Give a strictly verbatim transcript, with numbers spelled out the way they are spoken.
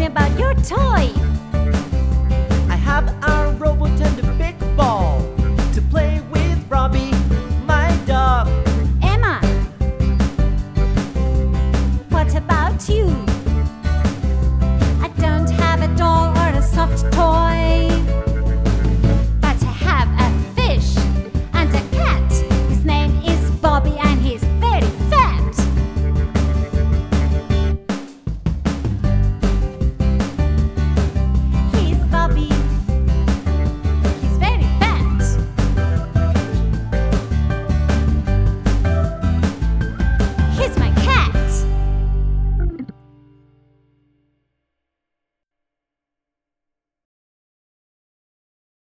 me about your toys. I have a robot and a big